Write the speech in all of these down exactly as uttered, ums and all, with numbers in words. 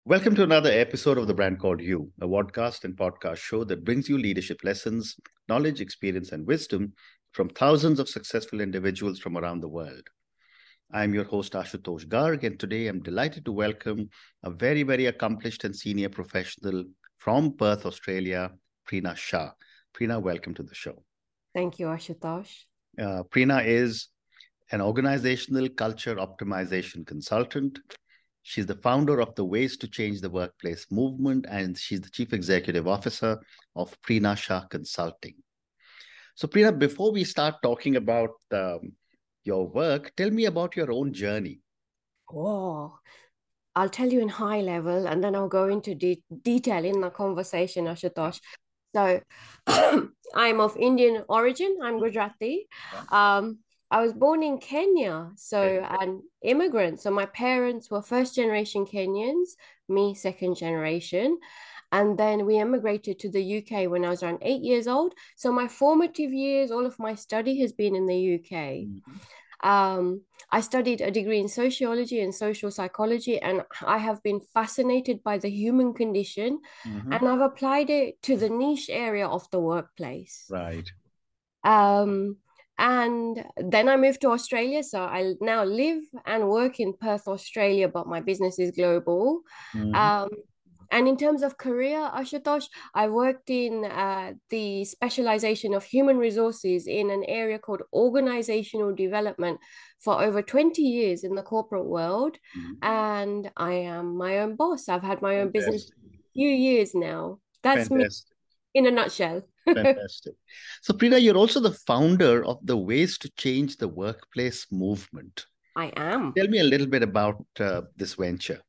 Welcome to another episode of The Brand Called You, a podcast and podcast show that brings you leadership lessons, knowledge, experience, and wisdom from thousands of successful individuals from around the world. I'm your host, Ashutosh Garg, and today I'm delighted to welcome a very, very accomplished and senior professional from Perth, Australia, Preena Shah. Preena, welcome to the show. Thank you, Ashutosh. Uh, Preena is an organizational culture optimization consultant. She's the founder of the Ways to Change the Workplace movement, and she's the chief executive officer of Preena Shah Consulting. So, Preena, before we start talking about um, your work, tell me about your own journey. Oh, I'll tell you in high level, and then I'll go into de detail in the conversation, Ashutosh. So, I'm of Indian origin. I'm Gujarati. Um, I was born in Kenya, so an immigrant. So my parents were first generation Kenyans, me second generation. And then we immigrated to the U K when I was around eight years old. So my formative years, all of my study has been in the U K. Mm-hmm. Um, I studied a degree in sociology and social psychology, and I have been fascinated by the human condition, Mm-hmm. and I've applied it to the niche area of the workplace. Right. Um, and then I moved to Australia. So I now live and work in Perth, Australia, but my business is global. Mm-hmm. Um, and in terms of career, Ashutosh, I worked in uh, the specialization of human resources in an area called organizational development for over twenty years in the corporate world. Mm-hmm. And I am my own boss. I've had my own Fantastic. business for a few years now. That's Fantastic. me in a nutshell. Fantastic. So, Preena, you're also the founder of the Ways to Change the Workplace movement. I am. Tell me a little bit about uh, this venture.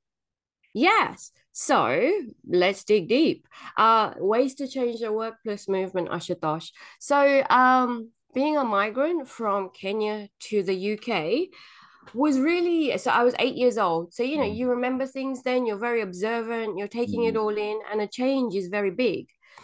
Yes. So let's dig deep. Uh, ways to change the workplace movement, Ashutosh. So, um, being a migrant from Kenya to the U K was really, so I was eight years old. So, you know, you remember things then, you're very observant, you're taking it all in, and a change is very big.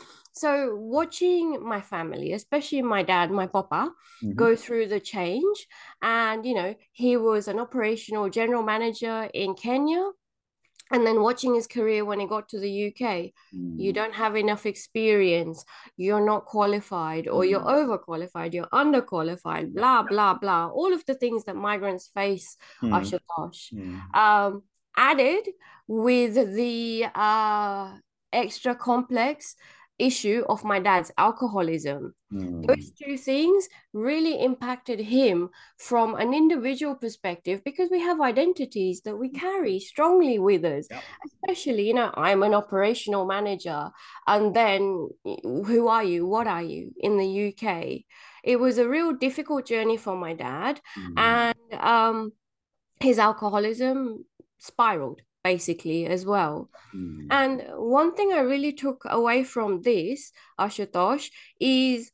So, watching my family, especially my dad, my papa, Mm-hmm. go through the change, and, you know, he was an operational general manager in Kenya. And then watching his career when he got to the U K, Mm. you don't have enough experience, you're not qualified, or Mm. you're overqualified, you're underqualified, blah, blah, blah. All of the things that migrants face, Mm. Ashutosh. Mm. Um, added with the uh, extra complex issue of my dad's alcoholism. Mm. Those two things really impacted him from an individual perspective because we have identities that we carry strongly with us. Yep. Especially, you know, I'm an operational manager, and then who are you? What are you in the U K? It was a real difficult journey for my dad, Mm. and um, his alcoholism spiraled basically as well. Mm. And one thing I really took away from this, Ashutosh, is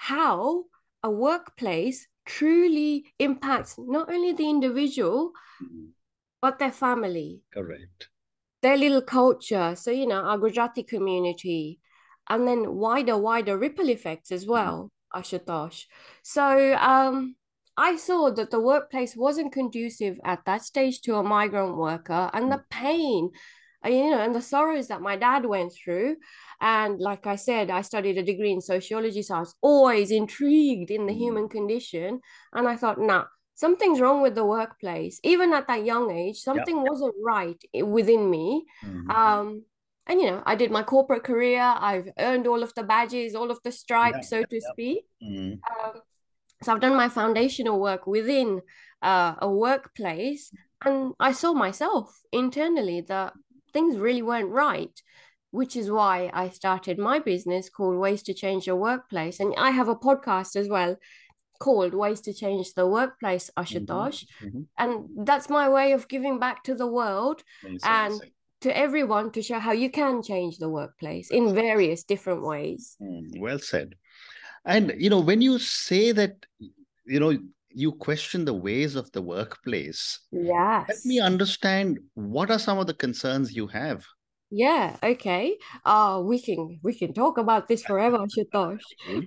how a workplace truly impacts not only the individual, Mm. but their family. Correct. Their little culture. So, you know, our Gujarati community, and then wider, wider ripple effects as well, mm. Ashutosh. So, um, I saw that the workplace wasn't conducive at that stage to a migrant worker, and the pain, you know, and the sorrows that my dad went through. And like I said, I studied a degree in sociology, so I was always intrigued in the human condition. And I thought, nah, something's wrong with the workplace. Even at that young age, something yep. wasn't right within me. Mm-hmm. Um, and, you know, I did my corporate career. I've earned all of the badges, all of the stripes, yep, so yep, to yep. speak. Mm-hmm. Um, so I've done my foundational work within uh, a workplace, and I saw myself internally that things really weren't right, which is why I started my business called Ways to Change Your Workplace. And I have a podcast as well called Ways to Change the Workplace, Ashutosh. Mm-hmm. Mm-hmm. And that's my way of giving back to the world Amazing. and to everyone to show how you can change the workplace in various different ways. Mm, well said. And, you know, when you say that, you know, you question the ways of the workplace, yes. let me understand, what are some of the concerns you have? Yeah, okay. Uh, we can we can talk about this forever, Ashutosh.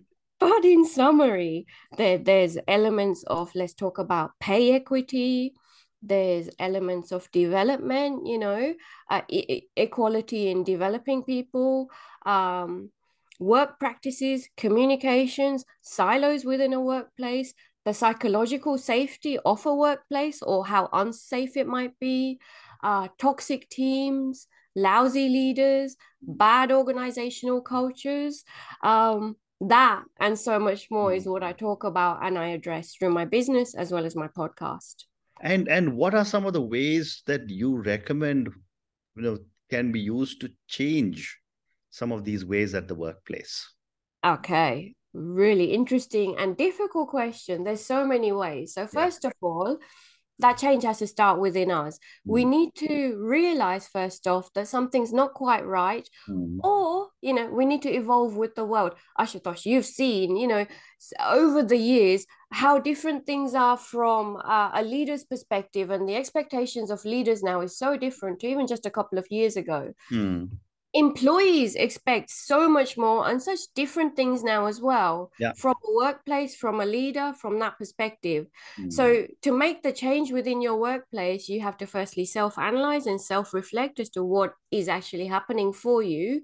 But in summary, there, there's elements of, let's talk about pay equity, There's elements of development, you know, uh, e equality in developing people, um, work practices, communications, silos within a workplace, the psychological safety of a workplace or how unsafe it might be, uh, toxic teams, lousy leaders, bad organizational cultures. Um, that and so much more is what I talk about and I address through my business as well as my podcast. And and what are some of the ways that you recommend, you know, can be used to change some of these ways at the workplace? Okay, really interesting and difficult question. There's so many ways. So first yeah. of all, that change has to start within us. Mm. We need to realize first off that something's not quite right, mm. or you know, we need to evolve with the world. Ashutosh, you've seen, you know, over the years how different things are from uh, a leader's perspective, and the expectations of leaders now is so different to even just a couple of years ago. Mm. Employees expect so much more and such different things now as well, yeah. from a workplace, from a leader, from that perspective. Mm. So to make the change within your workplace, you have to firstly self-analyze and self-reflect as to what is actually happening for you.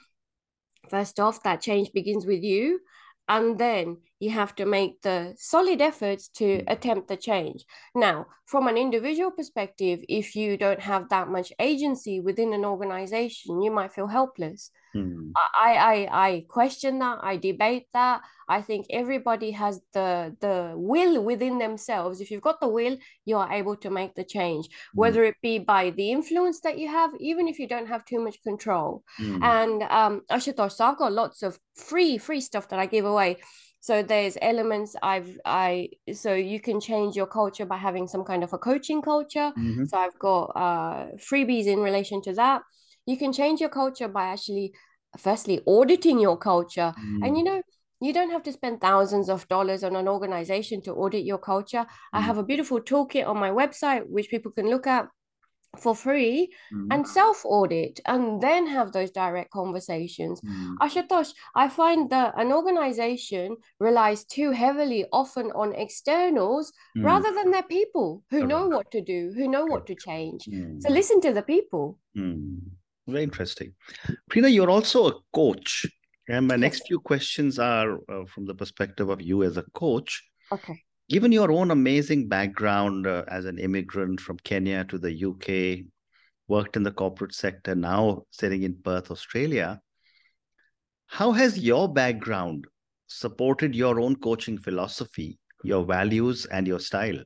First off, that change begins with you. And then you have to make the solid efforts to attempt the change. Now, from an individual perspective, if you don't have that much agency within an organization, you might feel helpless. Mm. I, I, I question that. I debate that. I think everybody has the, the will within themselves. If you've got the will, you are able to make the change, mm. whether it be by the influence that you have, even if you don't have too much control. Mm. And um, Ashutosh, so I've got lots of free, free stuff that I give away. So there's elements I've, I, so you can change your culture by having some kind of a coaching culture. Mm-hmm. So I've got uh, freebies in relation to that. You can change your culture by actually, firstly, auditing your culture. Mm. And, you know, you don't have to spend thousands of dollars on an organization to audit your culture. Mm. I have a beautiful toolkit on my website, which people can look at for free mm. and self-audit and then have those direct conversations. Mm. Ashutosh, I find that an organization relies too heavily often on externals mm. rather than their people who okay. know what to do, who know okay. what to change. Mm. So listen to the people. Mm. Very interesting. Preena, you're also a coach. And my yes. next few questions are uh, from the perspective of you as a coach. Okay. Given your own amazing background uh, as an immigrant from Kenya to the U K, worked in the corporate sector, now sitting in Perth, Australia, how has your background supported your own coaching philosophy, your values, and your style?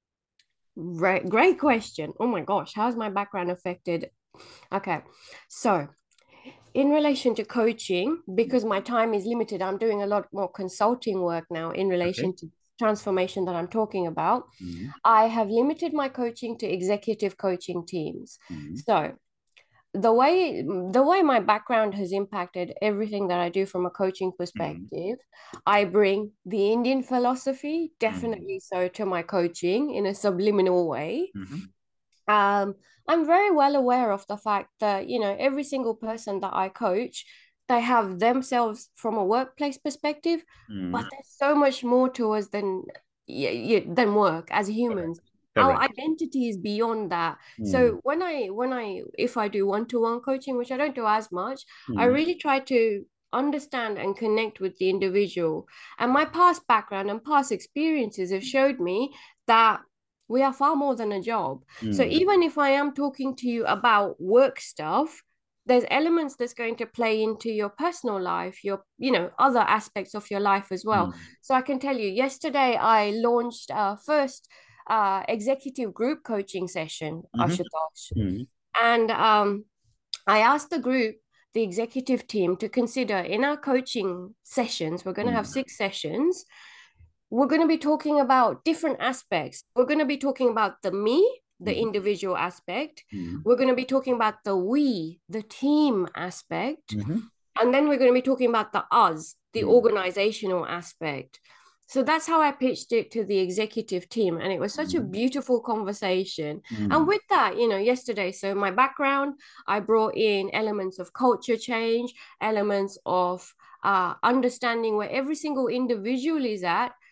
Great, great question. Oh my gosh, how's my background affected? Okay, so in relation to coaching, because my time is limited, I'm doing a lot more consulting work now in relation okay. to transformation that I'm talking about. Mm-hmm. I have limited my coaching to executive coaching teams. Mm-hmm. So the way the way my background has impacted everything that I do from a coaching perspective, mm-hmm. I bring the Indian philosophy, definitely mm-hmm. so, to my coaching in a subliminal way. Mm-hmm. Um, I'm very well aware of the fact that, you know, every single person that I coach, they have themselves from a workplace perspective, mm. but there's so much more to us than, than work as humans. Correct. Our identity is beyond that. Mm. So when I, when I, if I do one-to-one coaching, which I don't do as much, mm. I really try to understand and connect with the individual. And my past background and past experiences have showed me that we are far more than a job. Mm. So even if I am talking to you about work stuff, there's elements that's going to play into your personal life, your, you know, other aspects of your life as well. Mm. So I can tell you, yesterday I launched our first uh, executive group coaching session, mm-hmm. Ashutosh. Mm. And um, I asked the group, the executive team, to consider in our coaching sessions, we're going to mm. have six sessions. We're going to be talking about different aspects. We're going to be talking about the me, the mm-hmm. individual aspect. Mm-hmm. We're going to be talking about the we, the team aspect. Mm-hmm. And then we're going to be talking about the us, the mm-hmm. organizational aspect. So that's how I pitched it to the executive team. And it was such mm-hmm. a beautiful conversation. Mm-hmm. And with that, you know, yesterday, so my background, I brought in elements of culture change, elements of uh, understanding where every single individual is at,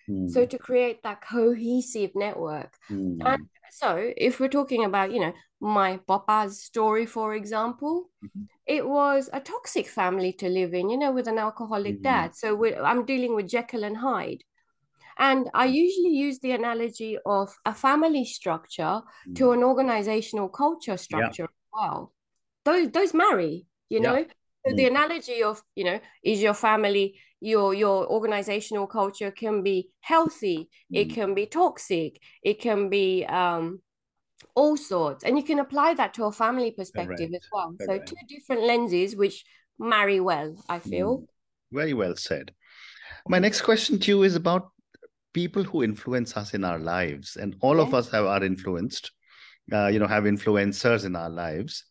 Mm. So to create that cohesive network. Mm. And so if we're talking about, you know, my papa's story, for example, Mm-hmm. it was a toxic family to live in, you know, with an alcoholic Mm. dad. So we I'm dealing with Jekyll and Hyde. And I usually use the analogy of a family structure Mm. to an organizational culture structure Yeah. as well. Those those marry, you Yeah. know. So Mm. the analogy of, you know, is your family, your your organizational culture can be healthy, Mm. it can be toxic, it can be um all sorts, and you can apply that to a family perspective Correct. as well. Correct. So two different lenses which marry well, I feel. Mm. Very well said. My next question to you is about people who influence us in our lives, and all Yeah. of us have are influenced, uh, you know, have influencers in our lives.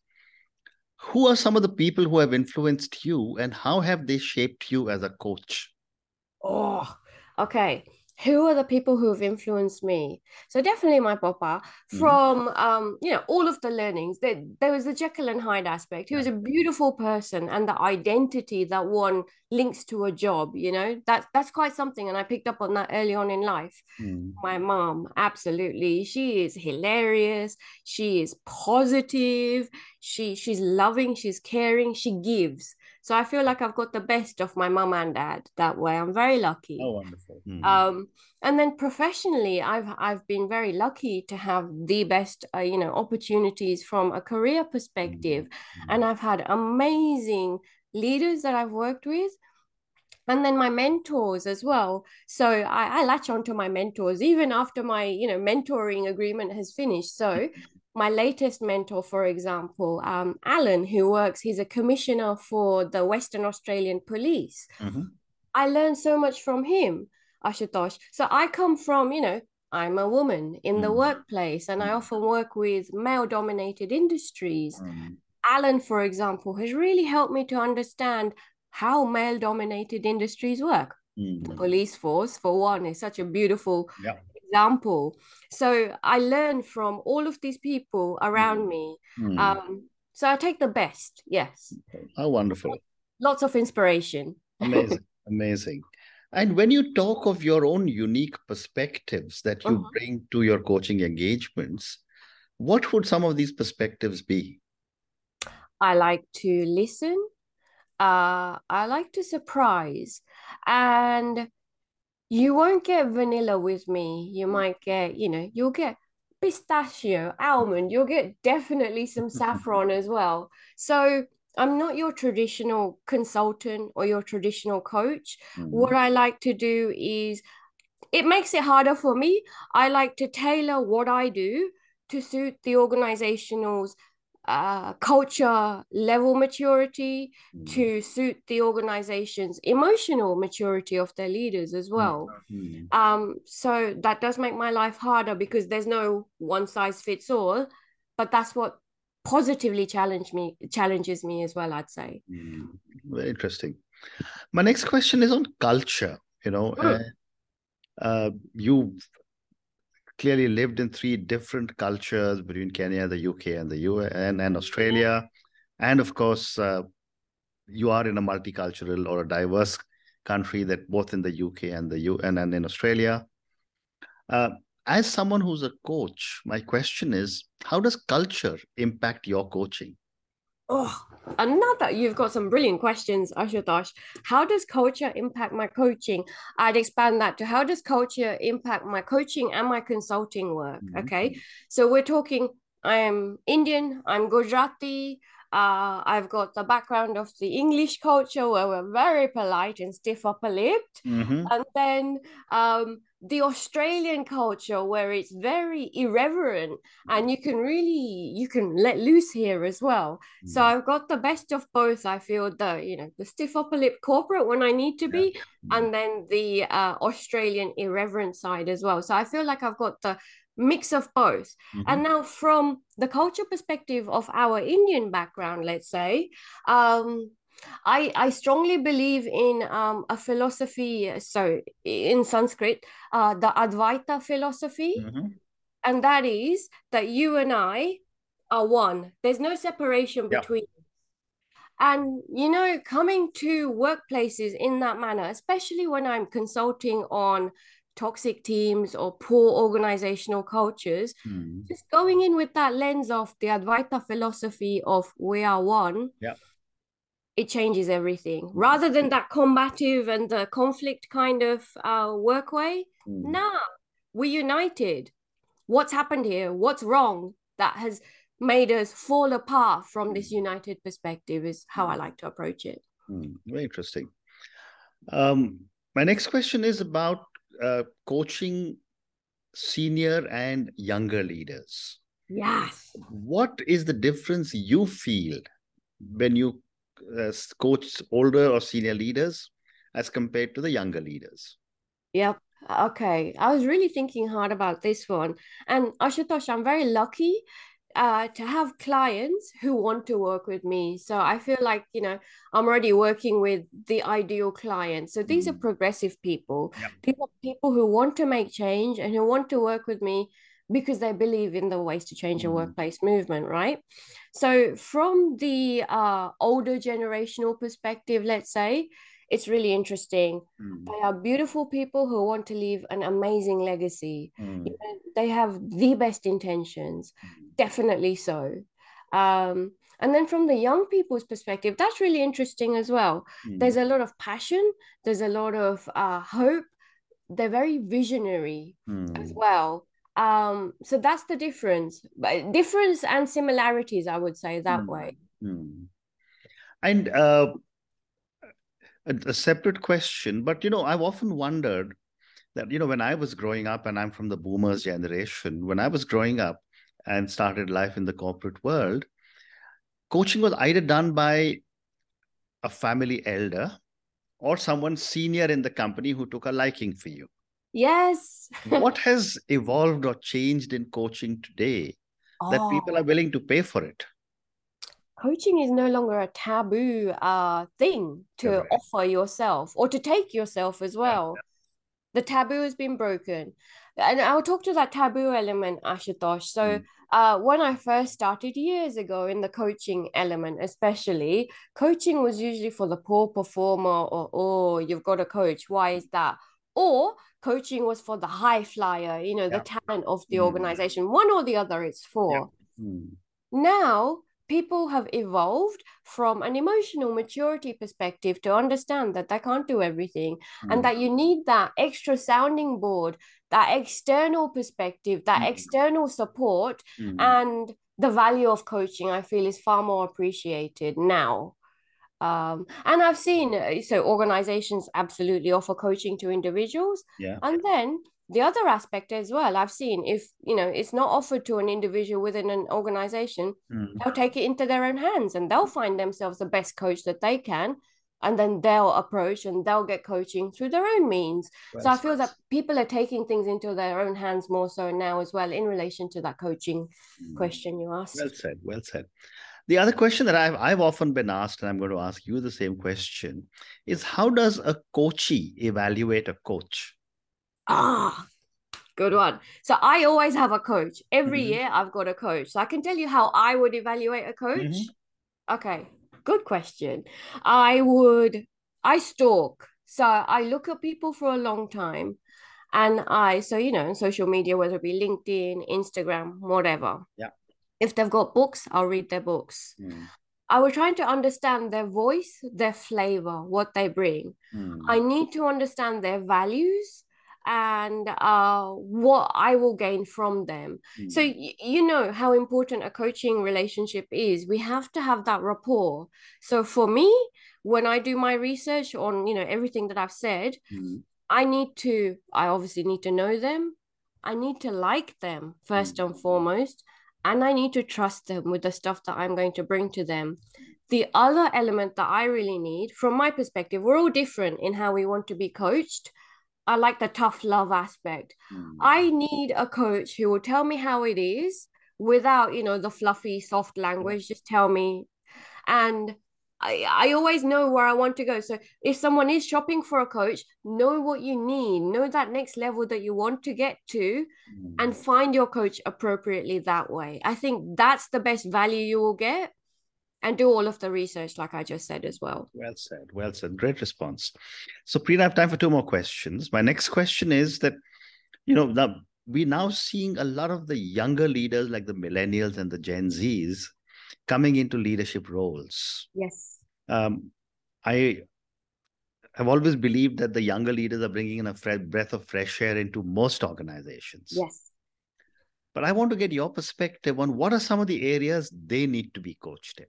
Who are some of the people who have influenced you, and how have they shaped you as a coach? Oh, okay. Who are the people who have influenced me? So definitely my papa. Mm-hmm. From um, you know, all of the learnings. There, there was the Jekyll and Hyde aspect. He Yeah. was a beautiful person, and the identity that one links to a job, you know, that's that's quite something. And I picked up on that early on in life. Mm. My mom, absolutely. She is hilarious. She is positive. She she's loving, she's caring, she gives. So I feel like I've got the best of my mum and dad that way. I'm very lucky. Oh, wonderful. Mm. Um, and then professionally, I've I've been very lucky to have the best, uh, you know, opportunities from a career perspective, Mm. and I've had amazing leaders that I've worked with, and then my mentors as well. So I, I latch onto my mentors even after my, you know, mentoring agreement has finished. So my latest mentor, for example, um, Alan, who works, he's a commissioner for the Western Australian Police. Mm-hmm. I learned so much from him, Ashutosh. So I come from, you know, I'm a woman in the Mm. workplace, and I often work with male-dominated industries. Mm. Alan, for example, has really helped me to understand how male-dominated industries work. Mm. The police force, for one, is such a beautiful Yeah. example. So I learn from all of these people around Mm. me. Mm. Um, so I take the best, yes. How wonderful. Lots of inspiration. Amazing. Amazing. And when you talk of your own unique perspectives that you Mhm. bring to your coaching engagements, what would some of these perspectives be? I like to listen. Uh, I like to surprise. And you won't get vanilla with me. You might get, you know, you'll get pistachio, almond, you'll get definitely some saffron as well. So I'm not your traditional consultant or your traditional coach. What Mm. I like to do is, it makes it harder for me. I like to tailor what I do to suit the organizational's uh, culture level maturity, Mm. to suit the organization's emotional maturity of their leaders as well. Mm. Um, so that does make my life harder because there's no one size fits all, but that's what positively challenge me challenges me as well, I'd say. Mm. Very interesting. My next question is on culture. You know, uh, Mm. uh, you clearly lived in three different cultures between Kenya, the U K, and the U S, and, and Australia. And of course, uh, you are in a multicultural or a diverse country that both in the U K and the U and, and in Australia. Uh, as someone who's a coach, my question is, how does culture impact your coaching? Oh, another, you've got some brilliant questions, Ashutosh. How does culture impact my coaching? I'd expand that to how does culture impact my coaching and my consulting work? Mm-hmm. Okay. So we're talking, I'm Indian, I'm Gujarati. Uh, I've got the background of the English culture where we're very polite and stiff upper lipped. Mm-hmm. And then um, the Australian culture where it's very irreverent and you can really, you can let loose here as well. Mm-hmm. So I've got the best of both. I feel the, you know, the stiff upper lip corporate when I need to be, Yeah. and then the uh, Australian irreverent side as well. So I feel like I've got the mix of both. Mm-hmm. And now from the culture perspective of our Indian background, let's say, um, I, I strongly believe in um, a philosophy, so in Sanskrit, uh, the Advaita philosophy. Mm-hmm. And that is that you and I are one. There's no separation Yeah. between. And, you know, coming to workplaces in that manner, especially when I'm consulting on toxic teams or poor organizational cultures, mm. just going in with that lens of the Advaita philosophy of we are one, Yeah. it changes everything. Rather than that combative and the conflict kind of uh, work way, Mm. nah, we're united. What's happened here? What's wrong that has made us fall apart from this united perspective is how I like to approach it. Mm. Very interesting. Um, my next question is about uh, coaching senior and younger leaders. Yes. What is the difference you feel when you uh, coach older or senior leaders as compared to the younger leaders? Yep. Okay. I was really thinking hard about this one. And Ashutosh, I'm very lucky uh, to have clients who want to work with me. So I feel like, you know, I'm already working with the ideal client. So these mm. are progressive people. Yep. These are people who want to make change and who want to work with me because they believe in the ways to change the mm. workplace movement, right? So from the uh, older generational perspective, let's say, it's really interesting. Mm. They are beautiful people who want to leave an amazing legacy. Mm. You know, they have the best intentions, mm. definitely so. Um, and then from the young people's perspective, that's really interesting as well. Mm. There's a lot of passion. There's a lot of uh, hope. They're very visionary mm. as well. Um, so that's the difference. But difference and similarities, I would say that mm. way. Mm. And uh, a, a separate question, but, you know, I've often wondered that, you know, when I was growing up, and I'm from the boomers generation, when I was growing up and started life in the corporate world, coaching was either done by a family elder or someone senior in the company who took a liking for you. Yes. What has evolved or changed in coaching today oh. that people are willing to pay for it? Coaching is no longer a taboo uh, thing to right. offer yourself or to take yourself as well. Yeah. The taboo has been broken. And I'll talk to that taboo element, Ashutosh. So mm. uh, when I first started years ago in the coaching element, especially, coaching was usually for the poor performer or, oh, you've got a coach. Why is that? Or coaching was for the high flyer, you know, yeah. the talent of the mm. organization. One or the other it's for. Yeah. Mm. Now, people have evolved from an emotional maturity perspective to understand that they can't do everything mm. and that you need that extra sounding board, that external perspective, that mm. external support. Mm. And the value of coaching, I feel, is far more appreciated now. Um, and I've seen, so organizations absolutely offer coaching to individuals. Yeah. And then the other aspect as well, I've seen if, you know, it's not offered to an individual within an organization, mm. they'll take it into their own hands and they'll find themselves the best coach that they can. And then they'll approach and they'll get coaching through their own means. That's so I feel nice. That people are taking things into their own hands more so now as well in relation to that coaching mm. question you asked. Well said, well said. The other question that I've, I've often been asked, and I'm going to ask you the same question, is how does a coachee evaluate a coach? Ah, good one. So I always have a coach. Every mm-hmm. year I've got a coach. So I can tell you how I would evaluate a coach. Mm-hmm. Okay, good question. I would, I stalk. So I look at people for a long time. And I, so, you know, in social media, whether it be LinkedIn, Instagram, whatever. Yeah. If they've got books, I'll read their books. Mm. I was trying to understand their voice, their flavor, what they bring. Mm. I need to understand their values and uh, what I will gain from them. Mm. So, y- you know how important a coaching relationship is. We have to have that rapport. So for me, when I do my research on, you know, everything that I've said, mm. I need to, I obviously need to know them. I need to like them first mm. and foremost. And I need to trust them with the stuff that I'm going to bring to them. The other element that I really need, from my perspective, we're all different in how we want to be coached. I like the tough love aspect. Mm. I need a coach who will tell me how it is without, you know, the fluffy, soft language. Just tell me. And I, I always know where I want to go. So if someone is shopping for a coach, know what you need, know that next level that you want to get to mm. and find your coach appropriately that way. I think that's the best value you will get, and do all of the research, like I just said as well. Well said. Well said. Great response. So Preena, I have time for two more questions. My next question is that You know, now we're now seeing a lot of the younger leaders like the millennials and the Gen Zs coming into leadership roles. Yes. Um, I have always believed that the younger leaders are bringing in a fresh breath of fresh air into most organizations. Yes. But I want to get your perspective on what are some of the areas they need to be coached in.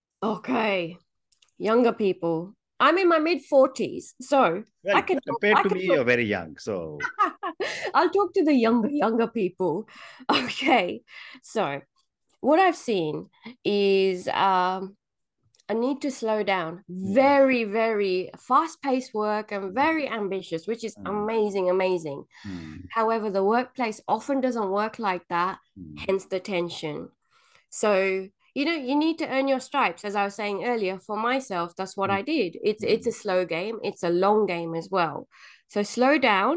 Okay. Younger people. I'm in my mid forties, so well, I can compared I to can me, talk, you're very young. So I'll talk to the younger younger people. Okay. So what I've seen is um a need to slow down. Very, very fast-paced work and very ambitious, which is mm. amazing, amazing. Mm. However, the workplace often doesn't work like that, mm. hence the tension. So, you know, you need to earn your stripes. As I was saying earlier, for myself, that's what mm. I did. It's mm. it's a slow game, it's a long game as well. So slow down.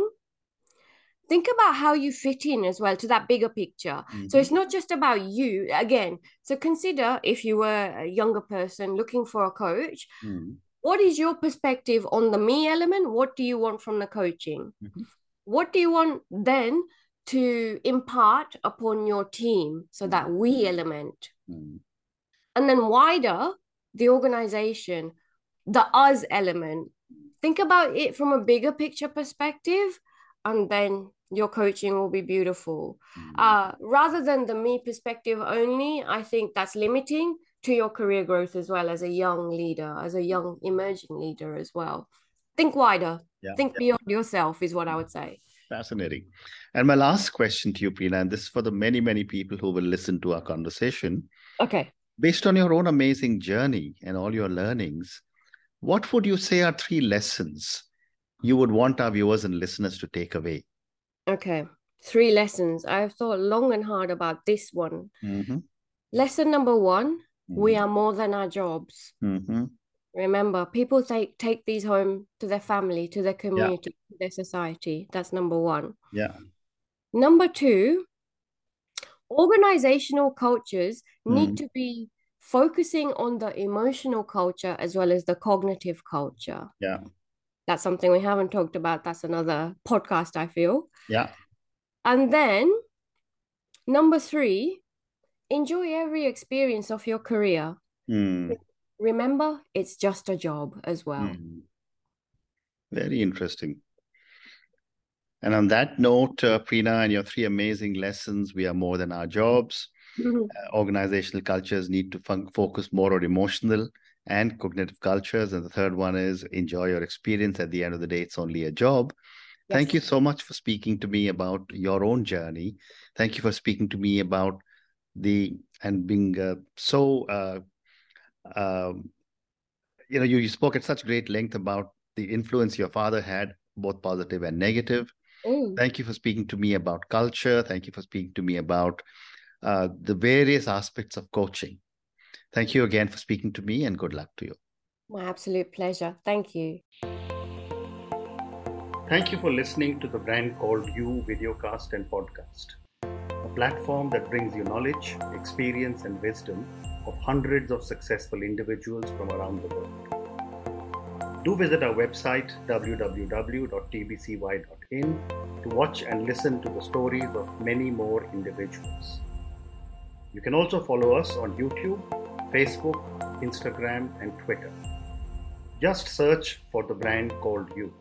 Think about how you fit in as well to that bigger picture. Mm-hmm. So it's not just about you again. So consider if you were a younger person looking for a coach, mm-hmm. what is your perspective on the me element? What do you want from the coaching? Mm-hmm. What do you want then to impart upon your team? So mm-hmm. that we element. Mm-hmm. And then wider, the organization, the us element. Think about it from a bigger picture perspective, and then your coaching will be beautiful. Mm. Uh, rather than the me perspective only, I think that's limiting to your career growth as well as a young leader, as a young emerging leader as well. Think wider. Yeah. Think yeah. beyond yourself is what I would say. Fascinating. And my last question to you, Preena, and this is for the many, many people who will listen to our conversation. Okay. Based on your own amazing journey and all your learnings, what would you say are three lessons you would want our viewers and listeners to take away? Okay. Three lessons. I've thought long and hard about this one. Mm-hmm. Lesson number one, mm-hmm. we are more than our jobs. Mm-hmm. Remember, people take, take these home to their family, to their community, yeah. to their society. That's number one. Yeah. Number two, organizational cultures mm. need to be focusing on the emotional culture as well as the cognitive culture. Yeah. That's something we haven't talked about. That's another podcast, I feel. Yeah. And then number three, enjoy every experience of your career. Mm. Remember, it's just a job as well. Mm. Very interesting. And on that note, uh, Preena, and your three amazing lessons, we are more than our jobs. Mm-hmm. Uh, organizational cultures need to fun- focus more on emotional and cognitive cultures. And the third one is enjoy your experience. At the end of the day, it's only a job. Yes. Thank you so much for speaking to me about your own journey. Thank you for speaking to me about the, and being uh, so, uh, uh, you know, you, you spoke at such great length about the influence your father had, both positive and negative. Mm. Thank you for speaking to me about culture. Thank you for speaking to me about uh, the various aspects of coaching. Thank you again for speaking to me, and good luck to you. My absolute pleasure. Thank you. Thank you for listening to the Brand Called You videocast and podcast, a platform that brings you knowledge, experience, and wisdom of hundreds of successful individuals from around the world. Do visit our website, w w w dot t b c y dot in, to watch and listen to the stories of many more individuals. You can also follow us on YouTube, Facebook, Instagram, and Twitter. Just search for the Brand Called You.